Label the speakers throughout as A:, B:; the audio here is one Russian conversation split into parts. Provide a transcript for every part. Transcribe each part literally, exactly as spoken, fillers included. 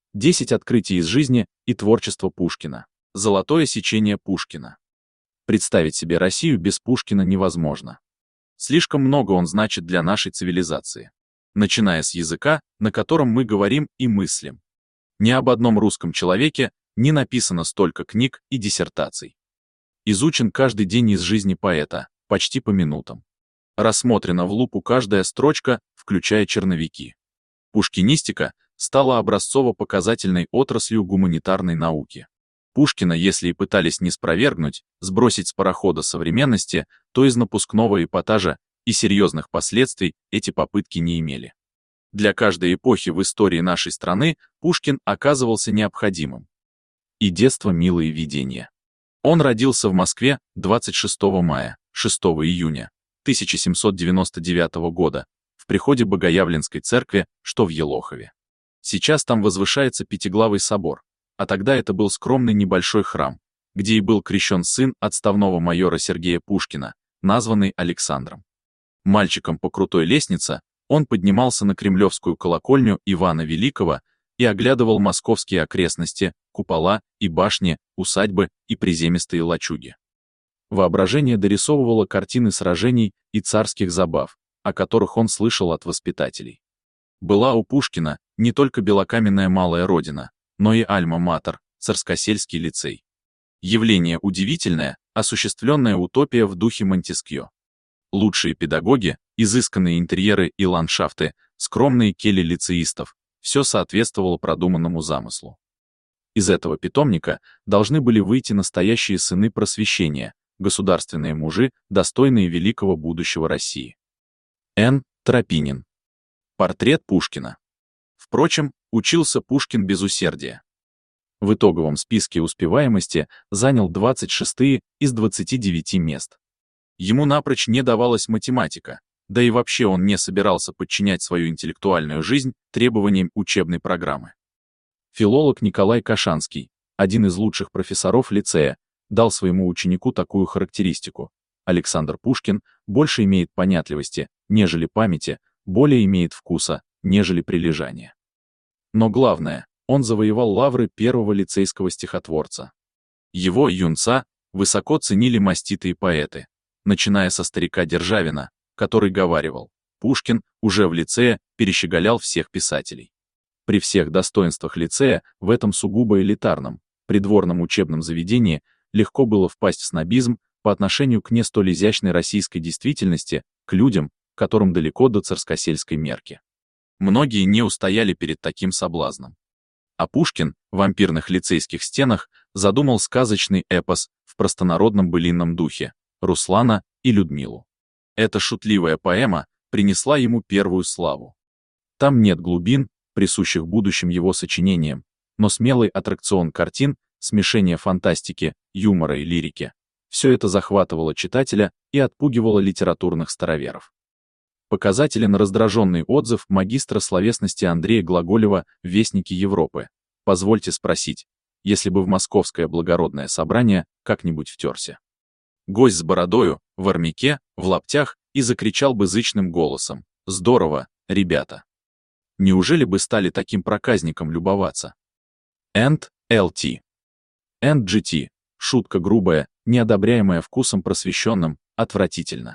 A: десять открытий из жизни и творчества Пушкина. Золотое сечение Пушкина. Представить себе Россию без Пушкина невозможно. Слишком много он значит для нашей цивилизации. Начиная с языка, на котором мы говорим и мыслим. Ни об одном русском человеке не написано столько книг и диссертаций. Изучен каждый день из жизни поэта, почти по минутам. Рассмотрена в лупу каждая строчка, включая черновики. Пушкинистика стала образцово-показательной отраслью гуманитарной науки. Пушкина, если и пытались не спровергнуть, сбросить с парохода современности, то из напускного эпатажа и серьезных последствий эти попытки не имели. Для каждой эпохи в истории нашей страны Пушкин оказывался необходимым. И детство милые видения. Он родился в Москве двадцать шестого мая, шестого июня тысяча семьсот девяносто девятого года в приходе Богоявленской церкви, что в Елохове. Сейчас там возвышается пятиглавый собор, а тогда это был скромный небольшой храм, где и был крещен сын отставного майора Сергея Пушкина, названный Александром. Мальчиком по крутой лестнице он поднимался на кремлевскую колокольню Ивана Великого и оглядывал московские окрестности, купола и башни, усадьбы и приземистые лачуги. Воображение дорисовывало картины сражений и царских забав, о которых он слышал от воспитателей. Была у Пушкина не только белокаменная малая родина, но и альма-матер, Царскосельский лицей. Явление удивительное, осуществленная утопия в духе Монтескьё. Лучшие педагоги, изысканные интерьеры и ландшафты, скромные кельи лицеистов — все соответствовало продуманному замыслу. Из этого питомника должны были выйти настоящие сыны просвещения, государственные мужи, достойные великого будущего России. Н. Тропинин. Портрет Пушкина. Впрочем, учился Пушкин без усердия. В итоговом списке успеваемости занял двадцать шестые из двадцати девяти мест. Ему напрочь не давалась математика, да и вообще он не собирался подчинять свою интеллектуальную жизнь требованиям учебной программы. Филолог Николай Кашанский, один из лучших профессоров лицея, дал своему ученику такую характеристику: Александр Пушкин больше имеет понятливости, нежели памяти, более имеет вкуса, нежели прилежания. Но главное, он завоевал лавры первого лицейского стихотворца. Его, юнца, высоко ценили маститые поэты, начиная со старика Державина, который говаривал: Пушкин уже в лицее перещеголял всех писателей. При всех достоинствах лицея в этом сугубо элитарном, придворном учебном заведении легко было впасть в снобизм по отношению к не столь изящной российской действительности, к людям, которым далеко до царскосельской мерки. Многие не устояли перед таким соблазном. А Пушкин в вампирных лицейских стенах задумал сказочный эпос в простонародном былинном духе «Руслана и Людмилу». Эта шутливая поэма принесла ему первую славу. Там нет глубин, присущих будущим его сочинениям, но смелый аттракцион картин, смешение фантастики, юмора и лирики — все это захватывало читателя и отпугивало литературных староверов. Показателен раздраженный отзыв магистра словесности Андрея Глаголева в «Вестнике Европы». Позвольте спросить, если бы в московское благородное собрание как-нибудь втерся гость с бородою, в армяке, в лаптях и закричал бы зычным голосом: «Здорово, ребята!» Неужели бы стали таким проказником любоваться? Энд эл ти. Энд джи ти. Шутка грубая, неодобряемая вкусом просвещенным, отвратительно.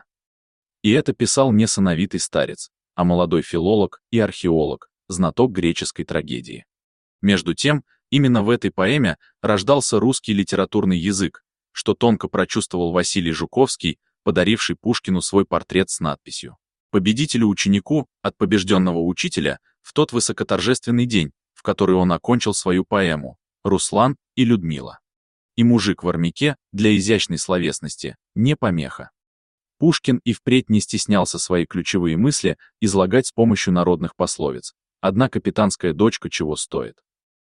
A: И это писал не сановитый старец, а молодой филолог и археолог, знаток греческой трагедии. Между тем, именно в этой поэме рождался русский литературный язык, что тонко прочувствовал Василий Жуковский, подаривший Пушкину свой портрет с надписью: «Победителю-ученику от побежденного учителя в тот высокоторжественный день, в который он окончил свою поэму «Руслан и Людмила». И мужик в армяке для изящной словесности не помеха». Пушкин и впредь не стеснялся свои ключевые мысли излагать с помощью народных пословиц, одна капитанская дочка чего стоит.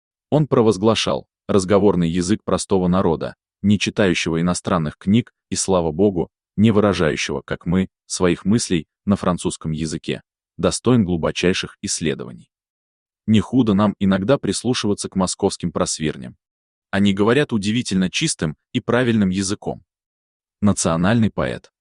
A: Он провозглашал разговорный язык простого народа, не читающего иностранных книг и, слава богу, не выражающего, как мы, своих мыслей на французском языке, достоин глубочайших исследований. Не худо нам иногда прислушиваться к московским просвирням. Они говорят удивительно чистым и правильным языком. Национальный поэт.